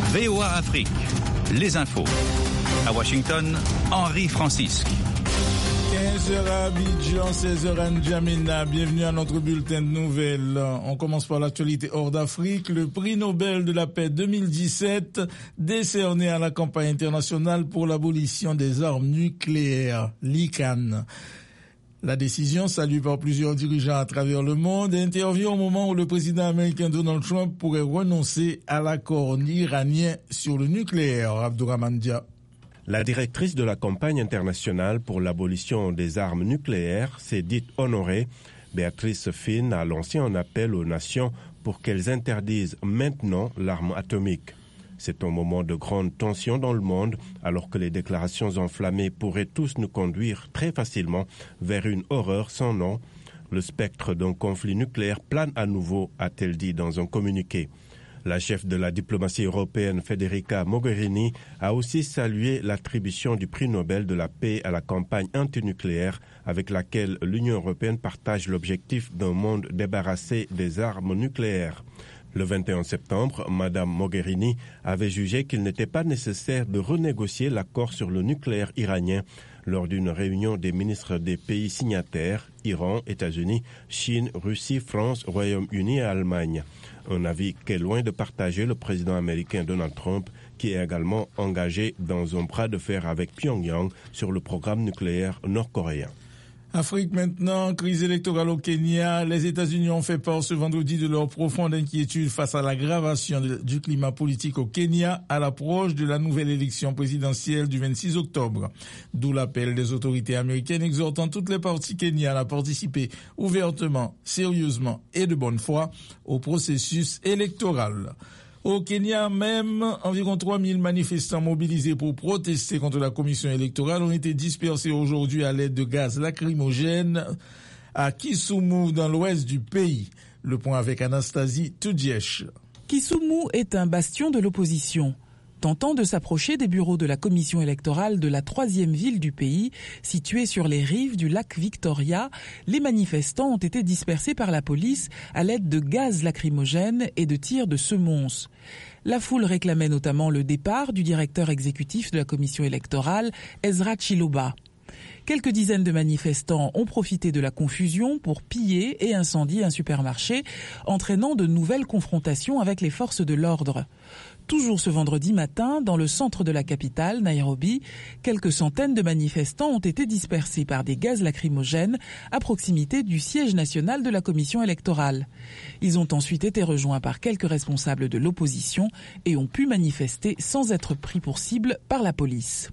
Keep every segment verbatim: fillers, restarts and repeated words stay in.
V O A Afrique, les infos. À Washington, Henri Francisque. quinze heures à Abidjan, seize heures à N'Djamena. Bienvenue à notre bulletin de nouvelles. On commence par l'actualité hors d'Afrique. Le prix Nobel de la paix deux mille dix-sept, décerné à la campagne internationale pour l'abolition des armes nucléaires, l'I C A N. La décision, saluée par plusieurs dirigeants à travers le monde, intervient au moment où le président américain Donald Trump pourrait renoncer à l'accord iranien sur le nucléaire. Abdourahmane Dia. La directrice de la campagne internationale pour l'abolition des armes nucléaires s'est dite honorée. Béatrice Finn a lancé un appel aux nations pour qu'elles interdisent maintenant l'arme atomique. C'est un moment de grande tension dans le monde, alors que les déclarations enflammées pourraient tous nous conduire très facilement vers une horreur sans nom. Le spectre d'un conflit nucléaire plane à nouveau, a-t-elle dit dans un communiqué. La chef de la diplomatie européenne, Federica Mogherini, a aussi salué l'attribution du prix Nobel de la paix à la campagne antinucléaire avec laquelle l'Union européenne partage l'objectif d'un monde débarrassé des armes nucléaires. Le vingt et un septembre, Madame Mogherini avait jugé qu'il n'était pas nécessaire de renégocier l'accord sur le nucléaire iranien lors d'une réunion des ministres des pays signataires, Iran, États-Unis, Chine, Russie, France, Royaume-Uni et Allemagne. Un avis qu'est loin de partager le président américain Donald Trump, qui est également engagé dans un bras de fer avec Pyongyang sur le programme nucléaire nord-coréen. Afrique maintenant, crise électorale au Kenya. Les États-Unis ont fait part ce vendredi de leur profonde inquiétude face à l'aggravation de, du climat politique au Kenya à l'approche de la nouvelle élection présidentielle du vingt-six octobre. D'où l'appel des autorités américaines exhortant toutes les parties kenyanes à participer ouvertement, sérieusement et de bonne foi au processus électoral. Au Kenya même, environ trois mille manifestants mobilisés pour protester contre la commission électorale ont été dispersés aujourd'hui à l'aide de gaz lacrymogène à Kisumu, dans l'ouest du pays. Le point avec Anastasie Tudjesh. Kisumu est un bastion de l'opposition. Tentant de s'approcher des bureaux de la commission électorale de la troisième ville du pays, située sur les rives du lac Victoria, les manifestants ont été dispersés par la police à l'aide de gaz lacrymogène et de tirs de semonce. La foule réclamait notamment le départ du directeur exécutif de la commission électorale, Ezra Chiloba. Quelques dizaines de manifestants ont profité de la confusion pour piller et incendier un supermarché, entraînant de nouvelles confrontations avec les forces de l'ordre. Toujours ce vendredi matin, dans le centre de la capitale, Nairobi, quelques centaines de manifestants ont été dispersés par des gaz lacrymogènes à proximité du siège national de la commission électorale. Ils ont ensuite été rejoints par quelques responsables de l'opposition et ont pu manifester sans être pris pour cible par la police.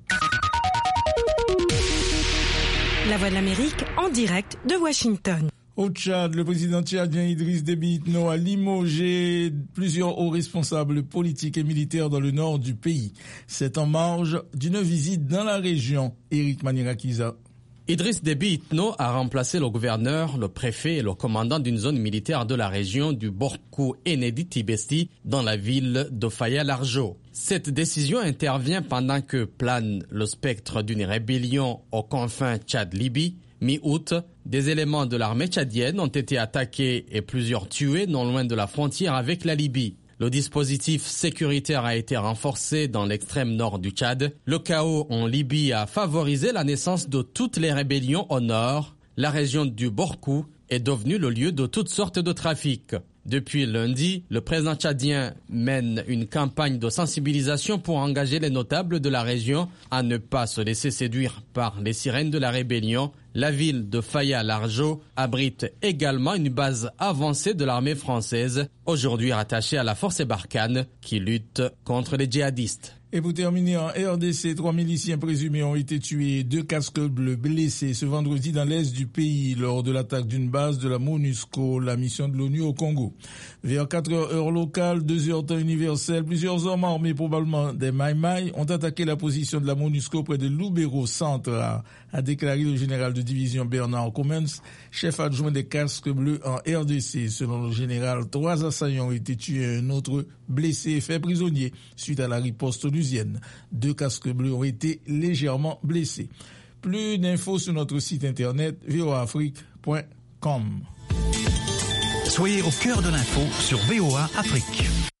La Voix de l'Amérique en direct de Washington. Au Tchad, le président tchadien Idriss Déby Itno a limogé plusieurs hauts responsables politiques et militaires dans le nord du pays. C'est en marge d'une visite dans la région. Eric Manirakiza. Idriss Déby Itno a remplacé le gouverneur, le préfet et le commandant d'une zone militaire de la région du Borkou Enedi Tibesti dans la ville de Faya-Largeau. Cette décision intervient pendant que plane le spectre d'une rébellion aux confins Tchad-Libye. Mi-août, des éléments de l'armée tchadienne ont été attaqués et plusieurs tués non loin de la frontière avec la Libye. Le dispositif sécuritaire a été renforcé dans l'extrême nord du Tchad. Le chaos en Libye a favorisé la naissance de toutes les rébellions au nord. La région du Borkou est devenue le lieu de toutes sortes de trafics. Depuis lundi, le président tchadien mène une campagne de sensibilisation pour engager les notables de la région à ne pas se laisser séduire par les sirènes de la rébellion. La ville de Faya-Largeau abrite également une base avancée de l'armée française, aujourd'hui rattachée à la force Barkhane, qui lutte contre les djihadistes. Et pour terminer, en R D C, trois miliciens présumés ont été tués, deux casques bleus blessés ce vendredi dans l'est du pays lors de l'attaque d'une base de la MONUSCO, la mission de l'ONU au Congo. Vers quatre heures heure locale, deux heures temps universel, plusieurs hommes armés, probablement des Maïmaï, ont attaqué la position de la MONUSCO près de Lubero Centre, a, a déclaré le général de division Bernard Comens, chef adjoint des casques bleus en R D C. Selon le général, trois assaillants ont été tués et un autre blessé et fait prisonnier suite à la riposte onusienne. Deux casques bleus ont été légèrement blessés. Plus d'infos sur notre site internet v o a afrique point com. Soyez au cœur de l'info sur V O A Afrique.